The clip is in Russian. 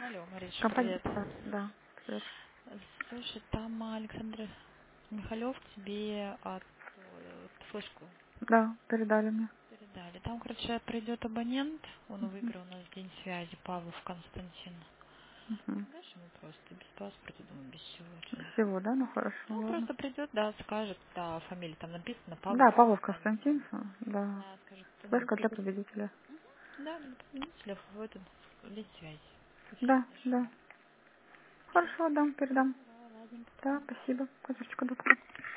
Алло, Мариша, Компания, привет. да, да, привет. Слушай, там Александр Михалев тебе флешку Да, передали мне. передали. Там, короче, придет абонент, он выиграл у нас день связи, Павлов Константин. Мгм. Дашь ему просто без паспорта, думаю, без всего очень. Всего, да? Ну хорошо, Ну, он ладно. просто придет, да, скажет, да, фамилия там написана, Павлов Да, Павлов Константин. Константин, да. Да, скажет, ну, Флешка для победителя. да, для победителя в этот в день связи. И все, Да, дальше. да. Все, Хорошо, дам, передам. давай, ладненько, пока. Да, спасибо. Козырочку, доктор.